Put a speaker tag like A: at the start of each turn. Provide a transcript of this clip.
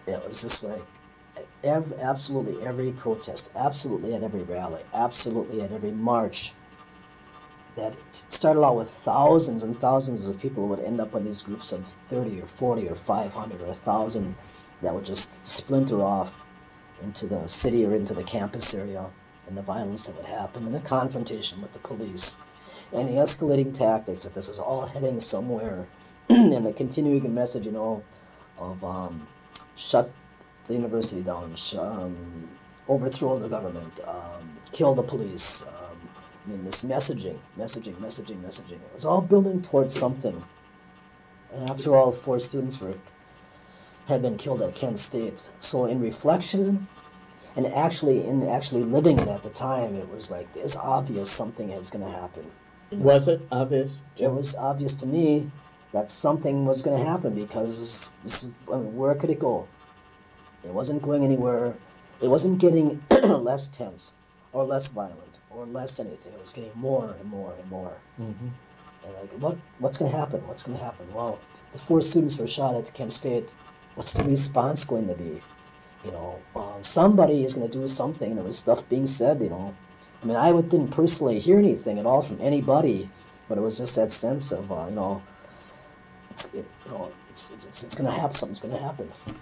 A: It was just like absolutely every protest, absolutely at every rally, absolutely at every march. That started out with thousands and thousands of people would end up in these groups of 30 or 40 or 500 or 1,000 that would just splinter off into the city or into the campus area, and the violence that would happen and the confrontation with the police and the escalating tactics that this is all heading somewhere and the continuing message, of shut the university down, overthrow the government, kill the police. I mean, this messaging. It was all building towards something. And after all, 4 students had been killed at Kent State. So in reflection, and actually living it at the time, it was like it's obvious something is going to happen.
B: Was it obvious?
A: It was obvious to me that something was going to happen because this is, I mean, where could it go? It wasn't going anywhere. It wasn't getting less tense or less violent or less anything. It was getting more and more and more.
B: Mm-hmm.
A: And like, what's going to happen? What's going to happen? Well, the 4 students were shot at Kent State. What's the response going to be? Somebody is going to do something. There was stuff being said, I mean, I didn't personally hear anything at all from anybody, but it was just that sense of, it's going to happen. Something's going to happen.